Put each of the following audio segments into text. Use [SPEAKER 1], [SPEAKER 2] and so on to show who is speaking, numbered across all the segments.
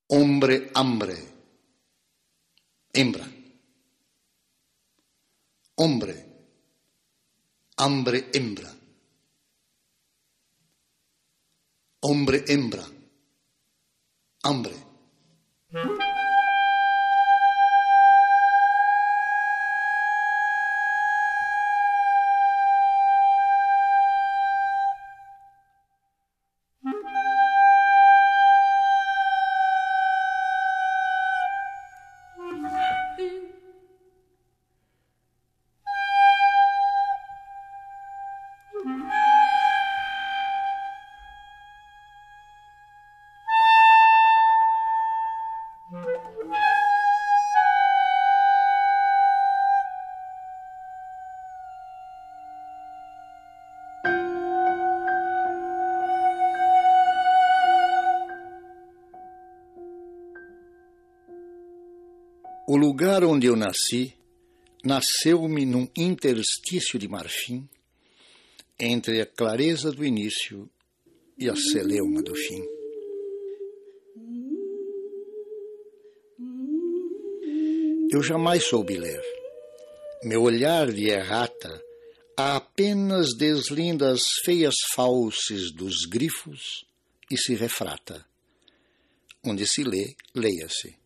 [SPEAKER 1] Hombre, hambre. Hembra. Hombre, hambre, hembra. Hombre, hembra. Hambre. O lugar onde eu nasci, nasceu-me num interstício de marfim, entre a clareza do início e a celeuma do fim. Eu jamais soube ler. Meu olhar de errata apenas deslinda as feias falses dos grifos e se refrata. Onde se lê, leia-se.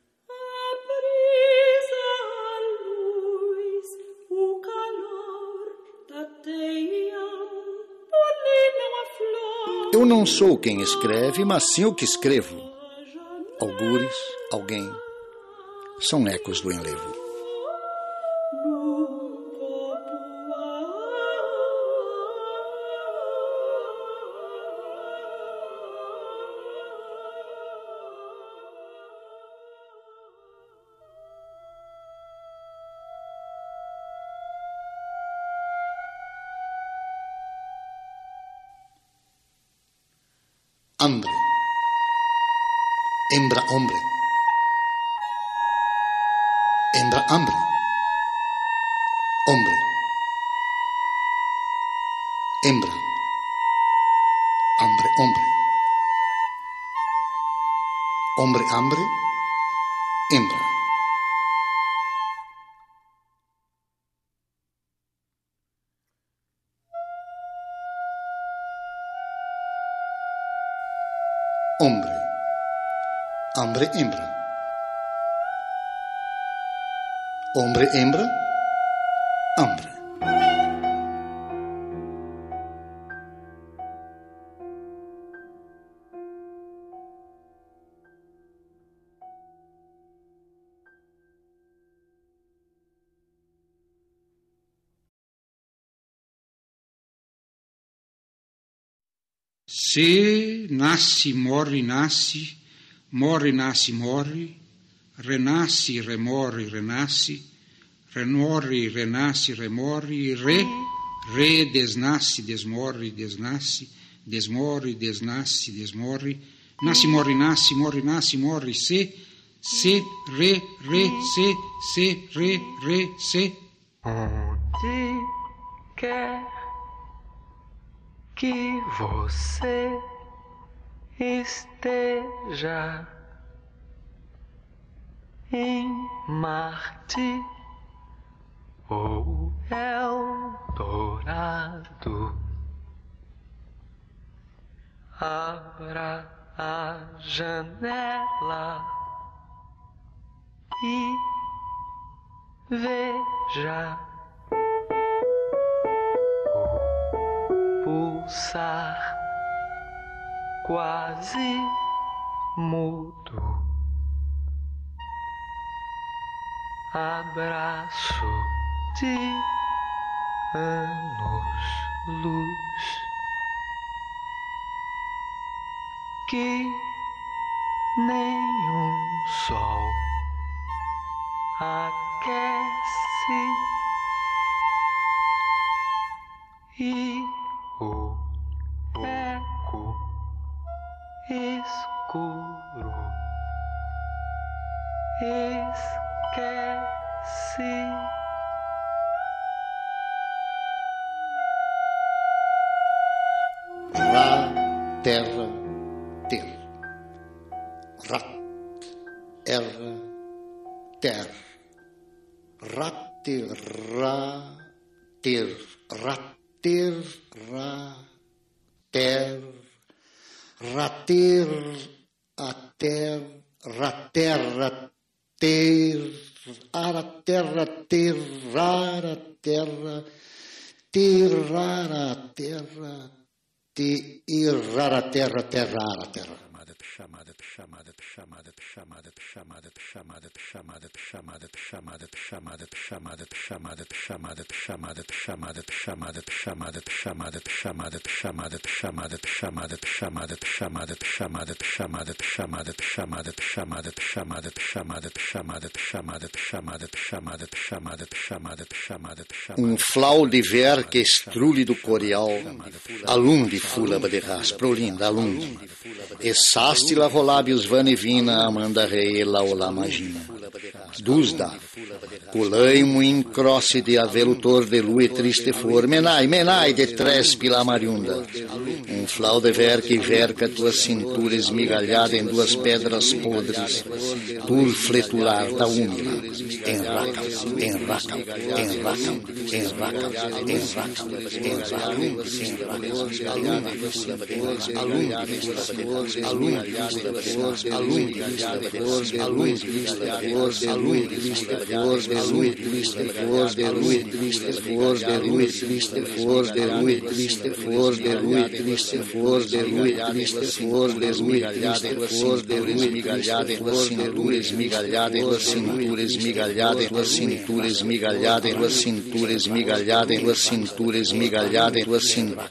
[SPEAKER 1] Eu não sou quem escreve, mas sim o que escrevo. Algures, alguém, são ecos do enlevo. Hambre. Hembra, hombre. Hembra, hambre. Hombre. Hembra. Hambre, hombre. Hombre, hambre. Hembra. Hombre, hambre, hembra. Hombre, hembra, hambre.
[SPEAKER 2] Se nasce, morre, nasce, morre, nasce, morre, renasce, remorre, renasce, remorre, renasce, remorre, re, desnasce, desmorre, desnasce, desmorre, desnasce, desmorre, nasce, morre, nasce, morre, se, re, se, re, se.
[SPEAKER 3] Onde quer que você esteja, em Marte ou Eldorado, abra a janela e veja pulsar quase mudo, abraço de anos-luz que nenhum sol aquece e o eco escuro esquece.
[SPEAKER 1] Ra, terra, ter. Ra, erra, ter, rater, ra, ter, rater, ra, ter, rater, ater, raterra, ter, ara, terra, terrara, terra, terrara, terra, terrara, terra, terrara, terra. Flau de ver que estrule do coreal, alunde fulaba de ras, prolinda, alunde. Essaste lavolabios vanevina, amanda rei, laola magina. Duzda, culei muito crosse de avelutor de lua e triste for, menai, de trespe la mariunda. Flau de ver que verca tua cintura esmigalhada em duas pedras podres, tur fletular da úmida. Enraca, cintura esmigalhada, tua cintura esmigalhada, tua cintura esmigalhada, tua cintura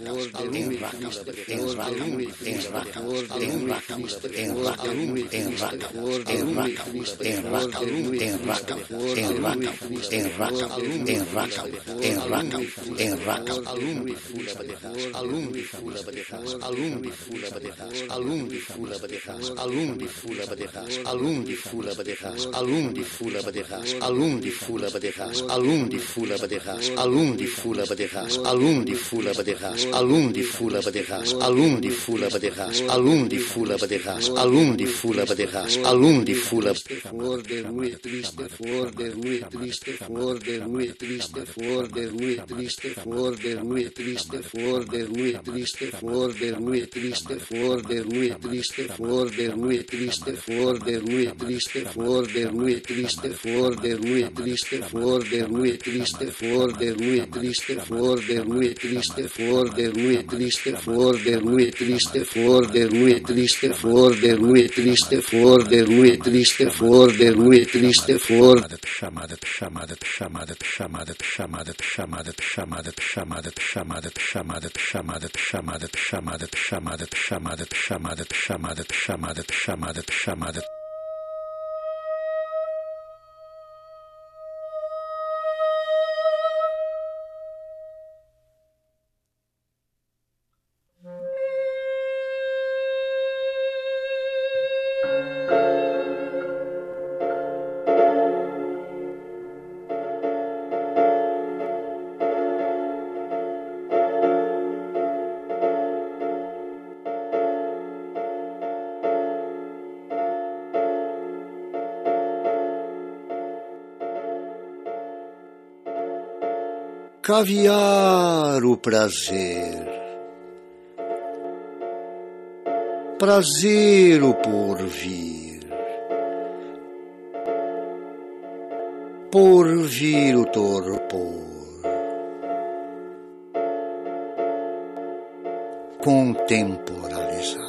[SPEAKER 1] caviar o prazer, prazer o porvir o torpor, contemporalizar.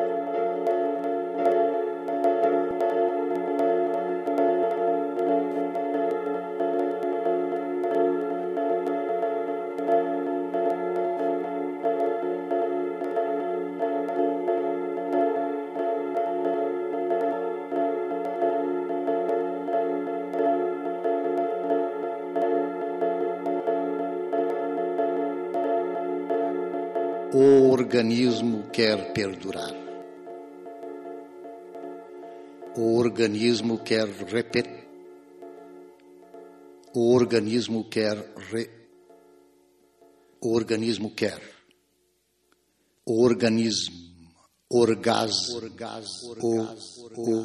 [SPEAKER 1] O organismo quer perdurar. O organismo quer repetir. O organismo quer O organismo quer. O organismo. Orgasmo.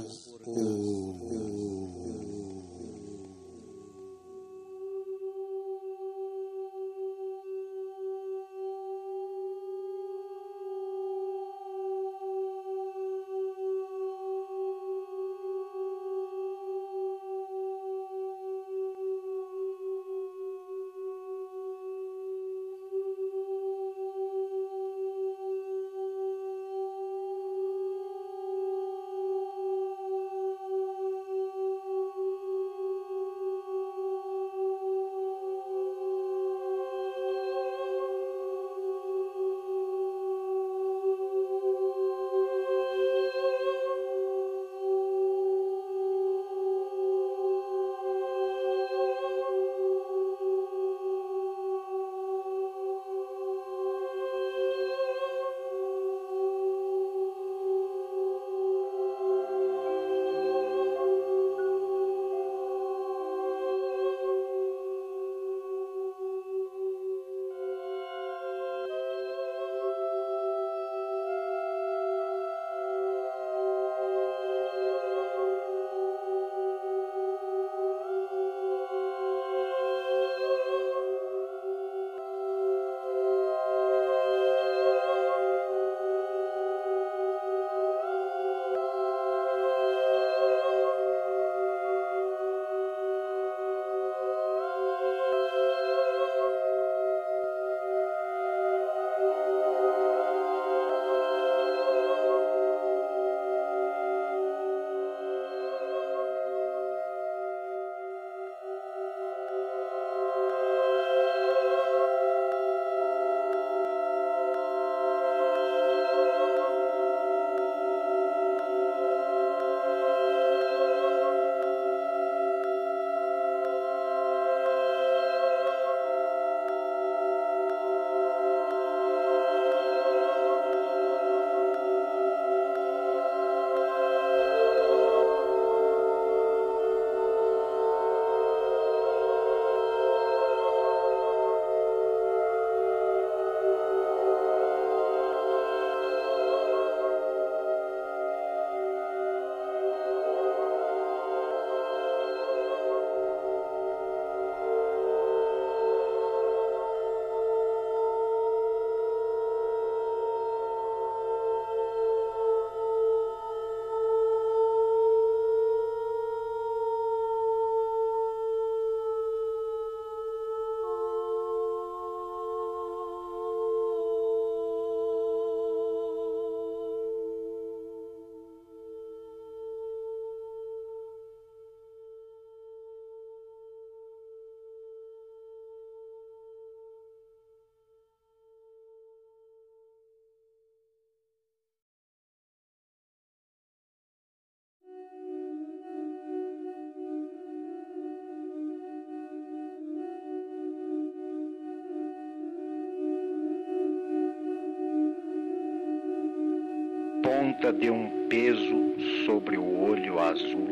[SPEAKER 1] ponta de um peso sobre o olho azul,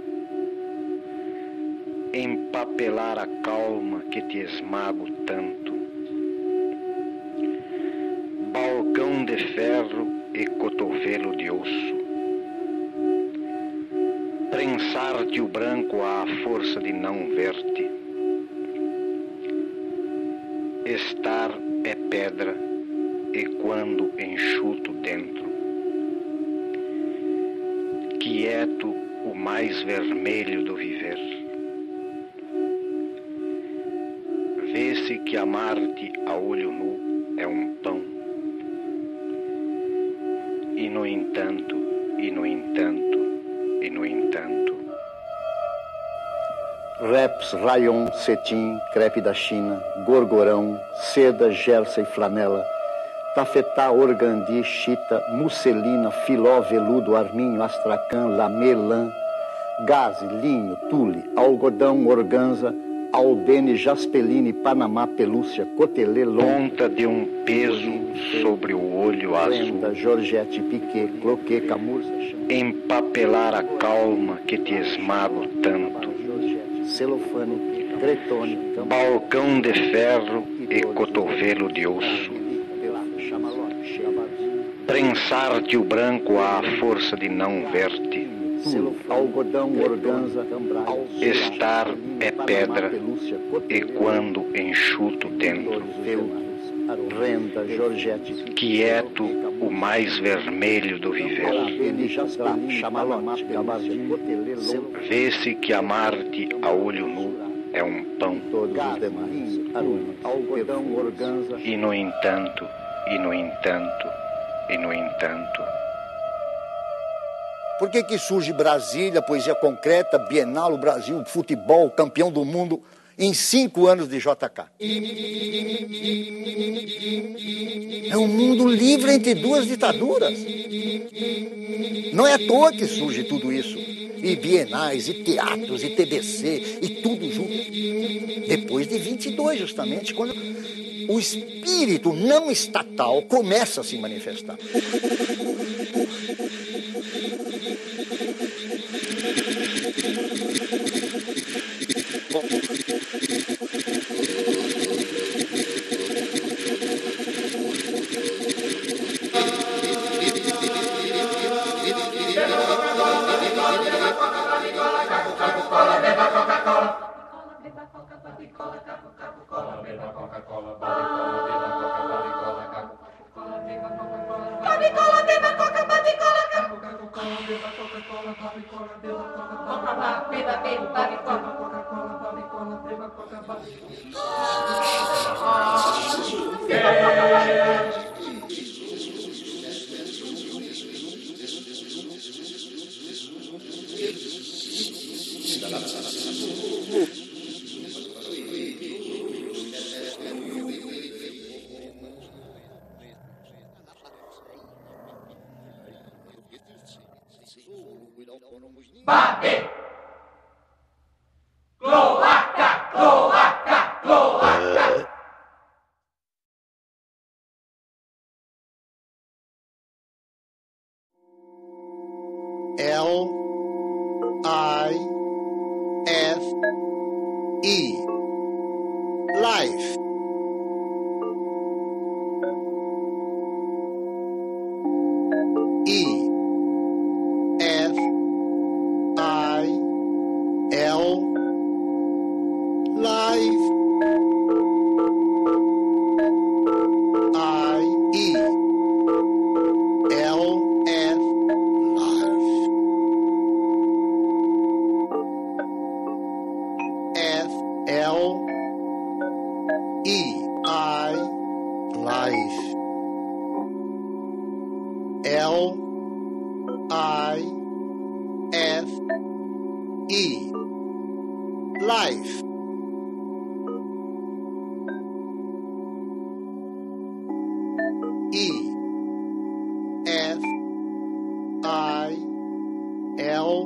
[SPEAKER 1] empapelar a calma que te esmago tanto, balcão de ferro e cotovelo de osso, prensar-te o branco à força de não ver-te, estar é pedra e quando enxuto dentro, quieto o mais vermelho do viver. Vê-se que amar-te a olho nu é um pão. E no entanto, e no entanto, e no entanto. Reps, rayon, cetim, crepe da China, gorgorão, seda, gersa e flanela, tafetá, organdi, chita, musselina, filó, veludo, arminho, astracan, lamê, lã, gaze, linho, tule, algodão, organza, aldene, jaspeline, panamá, pelúcia, cotelê, ponta de um peso sobre o olho azul, Georgette, piquet, cloquet, camurça, empapelar a calma que te esmago tanto, celofane, cretone, balcão de ferro e cotovelo de osso, prensar-te o branco à força de não ver-te,
[SPEAKER 4] cobertura, algodão, organza,
[SPEAKER 5] Estar é pedra, e quando enxuto dentro,
[SPEAKER 4] renda, Georgette,
[SPEAKER 5] quieto o mais vermelho do viver. Vê-se que amar-te a olho nu é um pão,
[SPEAKER 4] todos os demais, algodão, organza,
[SPEAKER 5] e no entanto, e no entanto, e no entanto.
[SPEAKER 1] Por que surge Brasília, Poesia Concreta, Bienal, o Brasil, futebol, campeão do mundo, em 5 anos de JK? É um mundo livre entre duas ditaduras. Não é à toa que surge tudo isso. E bienais, e teatros, e TBC, e tudo junto. Depois de 22, justamente, quando o espírito não estatal começa a se manifestar.
[SPEAKER 6] Babe! Cloaca! Cloaca! Cloaca!
[SPEAKER 1] L-I-F-E. Life. E-F-I-L. Life. I-E-L-F. Life. F-L-E-I. Life. L-I-F-E. Life. E-F-I-L.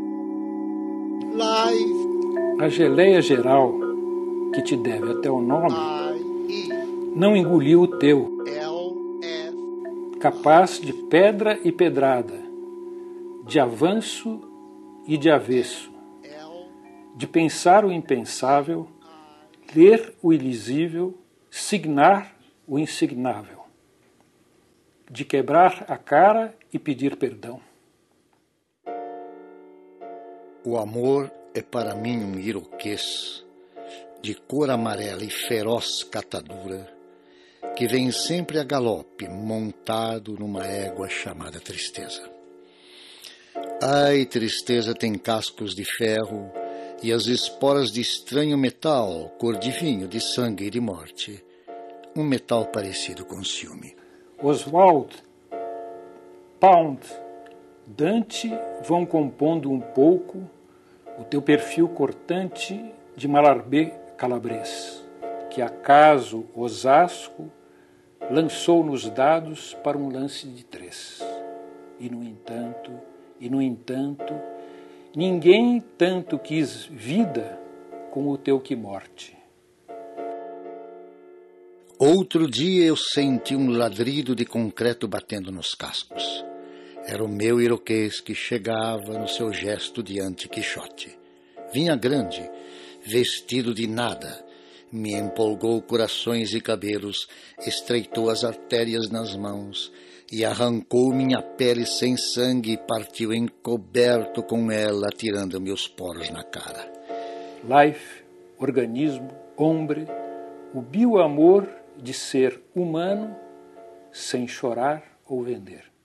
[SPEAKER 1] Life.
[SPEAKER 2] A geleia geral, que te deve até o nome,
[SPEAKER 1] I-E.
[SPEAKER 2] não engoliu o teu,
[SPEAKER 1] L-F.
[SPEAKER 2] capaz de pedra e pedrada, de avanço e de avesso, de pensar o impensável, ler o ilisível, signar o insignável, de quebrar a cara e pedir perdão.
[SPEAKER 1] O amor é para mim um iroquês de cor amarela e feroz catadura, que vem sempre a galope, montado numa égua chamada tristeza. Ai, tristeza tem cascos de ferro e as esporas de estranho metal, cor de vinho, de sangue e de morte. Um metal parecido com ciúme.
[SPEAKER 2] Oswald, Pound, Dante vão compondo um pouco o teu perfil cortante de Mallarmé calabrês, que acaso Osasco lançou nos dados para um lance de 3. E no entanto, ninguém tanto quis vida como o teu que morte.
[SPEAKER 1] Outro dia eu senti um ladrido de concreto batendo nos cascos. Era o meu iroquês que chegava no seu gesto de anti-Quixote. Vinha grande, vestido de nada, me empolgou corações e cabelos, estreitou as artérias nas mãos, e arrancou minha pele sem sangue e partiu encoberto com ela, tirando-me os poros na cara.
[SPEAKER 2] Life, organismo, hombre, o bioamor de ser humano sem chorar ou vender.